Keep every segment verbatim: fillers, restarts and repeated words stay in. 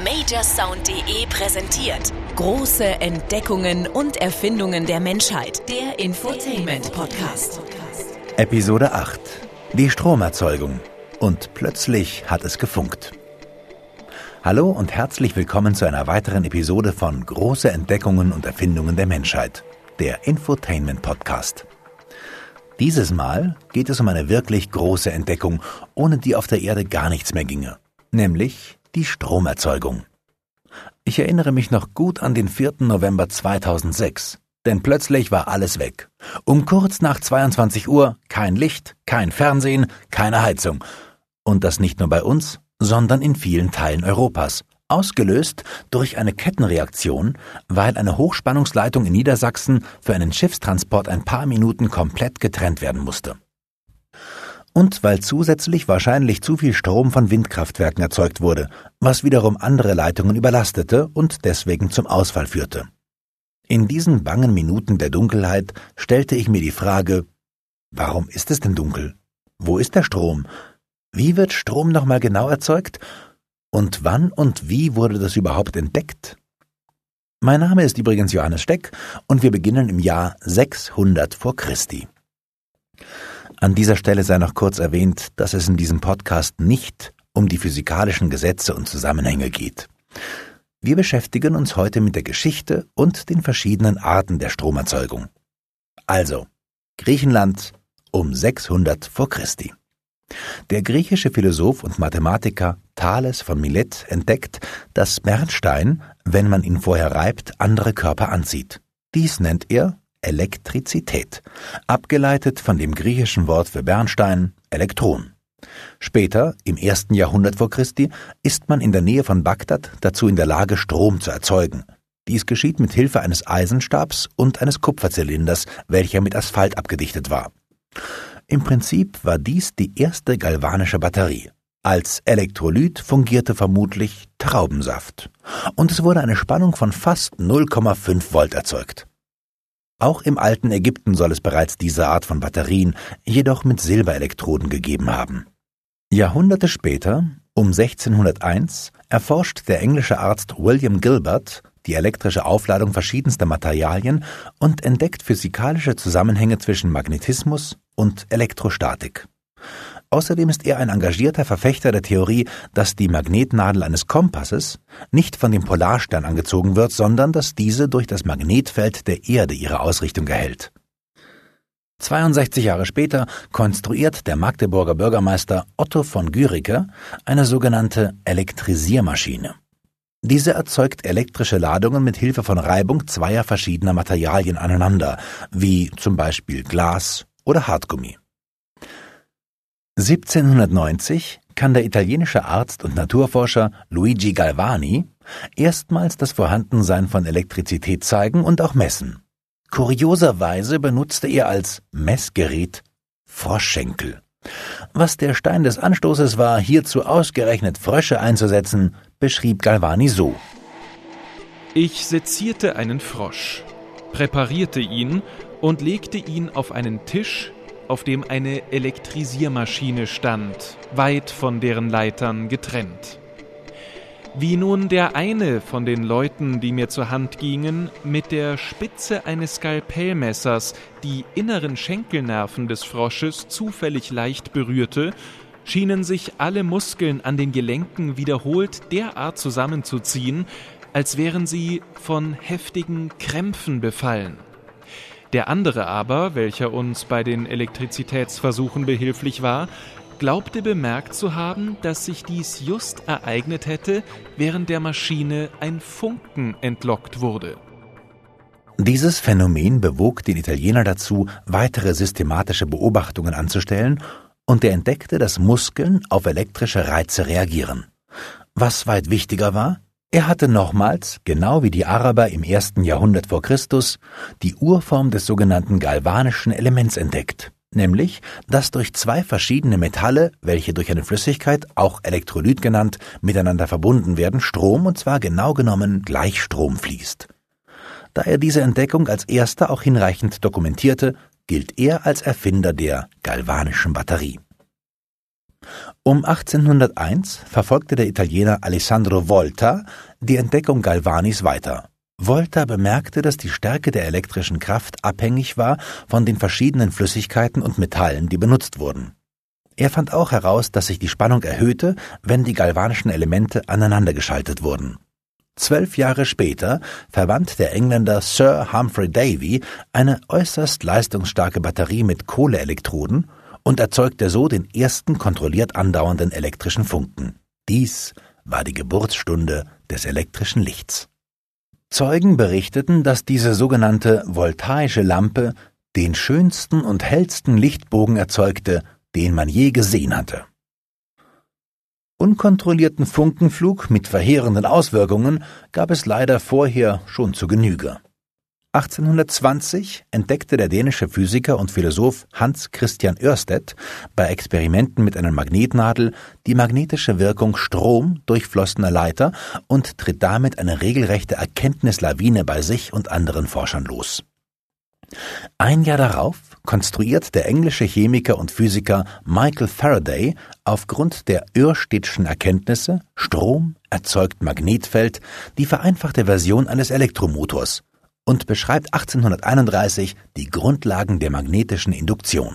Majorsound.de präsentiert große Entdeckungen und Erfindungen der Menschheit. Der Infotainment-Podcast. Episode acht. Die Stromerzeugung. Und plötzlich hat es gefunkt. Hallo und herzlich willkommen zu einer weiteren Episode von Große Entdeckungen und Erfindungen der Menschheit. Der Infotainment-Podcast. Dieses Mal geht es um eine wirklich große Entdeckung, ohne die auf der Erde gar nichts mehr ginge. Nämlich die Stromerzeugung. Ich erinnere mich noch gut an den vierten November zweitausendsechs, denn plötzlich war alles weg. Um kurz nach zweiundzwanzig Uhr kein Licht, kein Fernsehen, keine Heizung. Und das nicht nur bei uns, sondern in vielen Teilen Europas. Ausgelöst durch eine Kettenreaktion, weil eine Hochspannungsleitung in Niedersachsen für einen Schiffstransport ein paar Minuten komplett getrennt werden musste. Und weil zusätzlich wahrscheinlich zu viel Strom von Windkraftwerken erzeugt wurde, was wiederum andere Leitungen überlastete und deswegen zum Ausfall führte. In diesen bangen Minuten der Dunkelheit stellte ich mir die Frage, warum ist es denn dunkel? Wo ist der Strom? Wie wird Strom nochmal genau erzeugt? Und wann und wie wurde das überhaupt entdeckt? Mein Name ist übrigens Johannes Steck und wir beginnen im Jahr sechshundert vor Christi. An dieser Stelle sei noch kurz erwähnt, dass es in diesem Podcast nicht um die physikalischen Gesetze und Zusammenhänge geht. Wir beschäftigen uns heute mit der Geschichte und den verschiedenen Arten der Stromerzeugung. Also, Griechenland um sechshundert vor Christi. Der griechische Philosoph und Mathematiker Thales von Milet entdeckt, dass Bernstein, wenn man ihn vorher reibt, andere Körper anzieht. Dies nennt er Elektrizität, abgeleitet von dem griechischen Wort für Bernstein, Elektron. Später, im ersten Jahrhundert vor Christi, ist man in der Nähe von Bagdad dazu in der Lage, Strom zu erzeugen. Dies geschieht mit Hilfe eines Eisenstabs und eines Kupferzylinders, welcher mit Asphalt abgedichtet war. Im Prinzip war dies die erste galvanische Batterie. Als Elektrolyt fungierte vermutlich Traubensaft. Und es wurde eine Spannung von fast null Komma fünf Volt erzeugt. Auch im alten Ägypten soll es bereits diese Art von Batterien, jedoch mit Silberelektroden gegeben haben. Jahrhunderte später, um sechzehnhunderteins, erforscht der englische Arzt William Gilbert die elektrische Aufladung verschiedenster Materialien und entdeckt physikalische Zusammenhänge zwischen Magnetismus und Elektrostatik. Außerdem ist er ein engagierter Verfechter der Theorie, dass die Magnetnadel eines Kompasses nicht von dem Polarstern angezogen wird, sondern dass diese durch das Magnetfeld der Erde ihre Ausrichtung erhält. zweiundsechzig Jahre später konstruiert der Magdeburger Bürgermeister Otto von Guericke eine sogenannte Elektrisiermaschine. Diese erzeugt elektrische Ladungen mit Hilfe von Reibung zweier verschiedener Materialien aneinander, wie zum Beispiel Glas oder Hartgummi. siebzehnhundertneunzig kann der italienische Arzt und Naturforscher Luigi Galvani erstmals das Vorhandensein von Elektrizität zeigen und auch messen. Kurioserweise benutzte er als Messgerät Froschschenkel. Was der Stein des Anstoßes war, hierzu ausgerechnet Frösche einzusetzen, beschrieb Galvani so. Ich sezierte einen Frosch, präparierte ihn und legte ihn auf einen Tisch, auf dem eine Elektrisiermaschine stand, weit von deren Leitern getrennt. Wie nun der eine von den Leuten, die mir zur Hand gingen, mit der Spitze eines Skalpellmessers die inneren Schenkelnerven des Frosches zufällig leicht berührte, schienen sich alle Muskeln an den Gelenken wiederholt derart zusammenzuziehen, als wären sie von heftigen Krämpfen befallen. Der andere aber, welcher uns bei den Elektrizitätsversuchen behilflich war, glaubte bemerkt zu haben, dass sich dies just ereignet hätte, während der Maschine ein Funken entlockt wurde. Dieses Phänomen bewog den Italiener dazu, weitere systematische Beobachtungen anzustellen, und er entdeckte, dass Muskeln auf elektrische Reize reagieren. Was weit wichtiger war, er hatte nochmals, genau wie die Araber im ersten Jahrhundert vor Christus, die Urform des sogenannten galvanischen Elements entdeckt, nämlich, dass durch zwei verschiedene Metalle, welche durch eine Flüssigkeit, auch Elektrolyt genannt, miteinander verbunden werden, Strom, und zwar genau genommen Gleichstrom fließt. Da er diese Entdeckung als erster auch hinreichend dokumentierte, gilt er als Erfinder der galvanischen Batterie. Um achtzehnhunderteins verfolgte der Italiener Alessandro Volta die Entdeckung Galvanis weiter. Volta bemerkte, dass die Stärke der elektrischen Kraft abhängig war von den verschiedenen Flüssigkeiten und Metallen, die benutzt wurden. Er fand auch heraus, dass sich die Spannung erhöhte, wenn die galvanischen Elemente aneinandergeschaltet wurden. Zwölf Jahre später verband der Engländer Sir Humphry Davy eine äußerst leistungsstarke Batterie mit Kohleelektroden und erzeugte so den ersten kontrolliert andauernden elektrischen Funken. Dies war die Geburtsstunde des elektrischen Lichts. Zeugen berichteten, dass diese sogenannte voltaische Lampe den schönsten und hellsten Lichtbogen erzeugte, den man je gesehen hatte. Unkontrollierten Funkenflug mit verheerenden Auswirkungen gab es leider vorher schon zu Genüge. achtzehnhundertzwanzig entdeckte der dänische Physiker und Philosoph Hans Christian Ørsted bei Experimenten mit einer Magnetnadel die magnetische Wirkung Strom durchflossener Leiter und tritt damit eine regelrechte Erkenntnislawine bei sich und anderen Forschern los. Ein Jahr darauf konstruiert der englische Chemiker und Physiker Michael Faraday aufgrund der Oerstedtschen Erkenntnisse Strom erzeugt Magnetfeld die vereinfachte Version eines Elektromotors und beschreibt achtzehnhunderteinunddreißig die Grundlagen der magnetischen Induktion.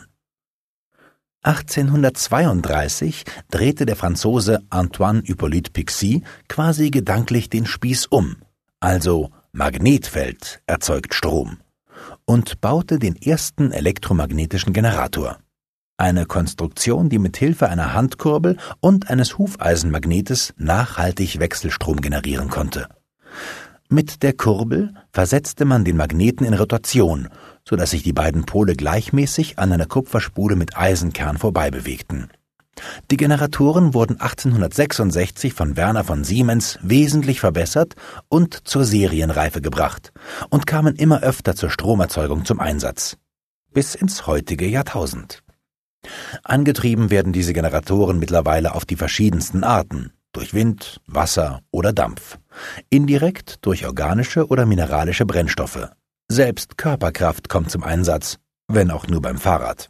achtzehnhundertzweiunddreißig drehte der Franzose Antoine Hippolyte Pixii quasi gedanklich den Spieß um, also Magnetfeld erzeugt Strom, und baute den ersten elektromagnetischen Generator. Eine Konstruktion, die mit Hilfe einer Handkurbel und eines Hufeisenmagnetes nachhaltig Wechselstrom generieren konnte. Mit der Kurbel versetzte man den Magneten in Rotation, so dass sich die beiden Pole gleichmäßig an einer Kupferspule mit Eisenkern vorbeibewegten. Die Generatoren wurden achtzehnhundertsechsundsechzig von Werner von Siemens wesentlich verbessert und zur Serienreife gebracht und kamen immer öfter zur Stromerzeugung zum Einsatz. Bis ins heutige Jahrtausend. Angetrieben werden diese Generatoren mittlerweile auf die verschiedensten Arten, durch Wind, Wasser oder Dampf, indirekt durch organische oder mineralische Brennstoffe. Selbst Körperkraft kommt zum Einsatz, wenn auch nur beim Fahrrad.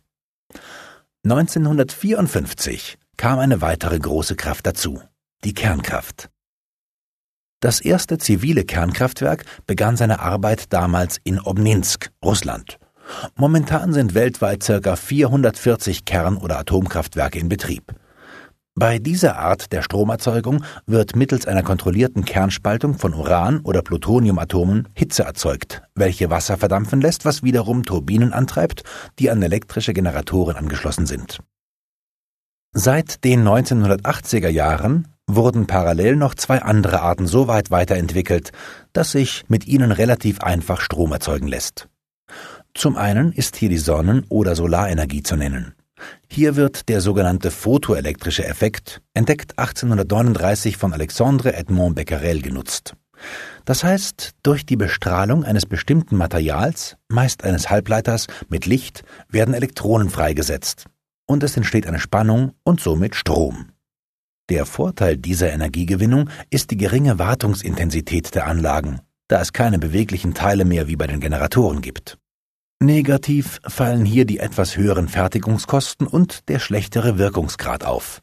neunzehnhundertvierundfünfzig kam eine weitere große Kraft dazu, die Kernkraft. Das erste zivile Kernkraftwerk begann seine Arbeit damals in Obninsk, Russland. Momentan sind weltweit ca. vierhundertvierzig Kern- oder Atomkraftwerke in Betrieb. Bei dieser Art der Stromerzeugung wird mittels einer kontrollierten Kernspaltung von Uran- oder Plutoniumatomen Hitze erzeugt, welche Wasser verdampfen lässt, was wiederum Turbinen antreibt, die an elektrische Generatoren angeschlossen sind. Seit den neunzehnhundertachtziger Jahren wurden parallel noch zwei andere Arten so weit weiterentwickelt, dass sich mit ihnen relativ einfach Strom erzeugen lässt. Zum einen ist hier die Sonnen- oder Solarenergie zu nennen. Hier wird der sogenannte photoelektrische Effekt, entdeckt achtzehnhundertneununddreißig von Alexandre Edmond Becquerel, genutzt. Das heißt, durch die Bestrahlung eines bestimmten Materials, meist eines Halbleiters, mit Licht werden Elektronen freigesetzt und es entsteht eine Spannung und somit Strom. Der Vorteil dieser Energiegewinnung ist die geringe Wartungsintensität der Anlagen, da es keine beweglichen Teile mehr wie bei den Generatoren gibt. Negativ fallen hier die etwas höheren Fertigungskosten und der schlechtere Wirkungsgrad auf.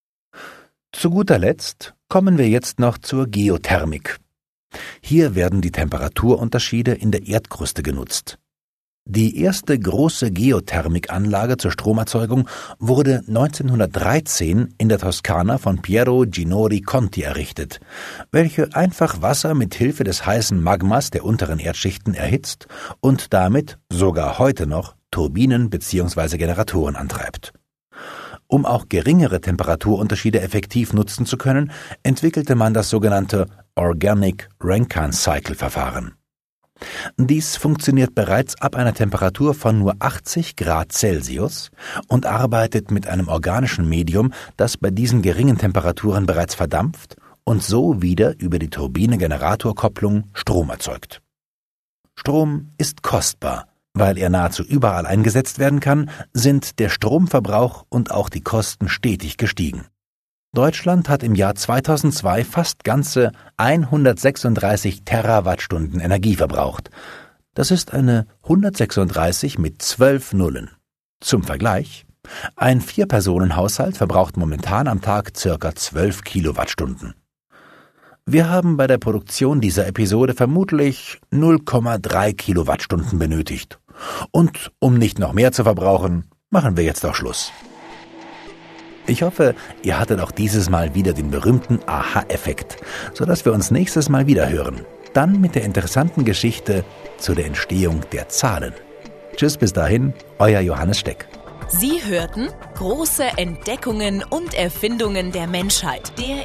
Zu guter Letzt kommen wir jetzt noch zur Geothermik. Hier werden die Temperaturunterschiede in der Erdkruste genutzt. Die erste große Geothermikanlage zur Stromerzeugung wurde neunzehnhundertdreizehn in der Toskana von Piero Ginori Conti errichtet, welche einfach Wasser mit Hilfe des heißen Magmas der unteren Erdschichten erhitzt und damit sogar heute noch Turbinen bzw. Generatoren antreibt. Um auch geringere Temperaturunterschiede effektiv nutzen zu können, entwickelte man das sogenannte Organic Rankine Cycle Verfahren. Dies funktioniert bereits ab einer Temperatur von nur achtzig Grad Celsius und arbeitet mit einem organischen Medium, das bei diesen geringen Temperaturen bereits verdampft und so wieder über die Turbine-Generator-Kopplung Strom erzeugt. Strom ist kostbar. Weil er nahezu überall eingesetzt werden kann, sind der Stromverbrauch und auch die Kosten stetig gestiegen. Deutschland hat im Jahr zweitausendzwei fast ganze hundertsechsunddreißig Terawattstunden Energie verbraucht. Das ist eine hundertsechsunddreißig mit zwölf Nullen. Zum Vergleich: Ein Vier-Personen-Haushalt verbraucht momentan am Tag circa zwölf Kilowattstunden. Wir haben bei der Produktion dieser Episode vermutlich null Komma drei Kilowattstunden benötigt. Und um nicht noch mehr zu verbrauchen, machen wir jetzt auch Schluss. Ich hoffe, ihr hattet auch dieses Mal wieder den berühmten Aha-Effekt, sodass wir uns nächstes Mal wieder hören. Dann mit der interessanten Geschichte zu der Entstehung der Zahlen. Tschüss, bis dahin, euer Johannes Steck. Sie hörten Große Entdeckungen und Erfindungen der Menschheit, der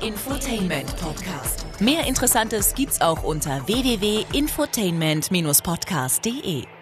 Infotainment Podcast. Mehr Interessantes gibt's auch unter w w w punkt infotainment Bindestrich podcast punkt de.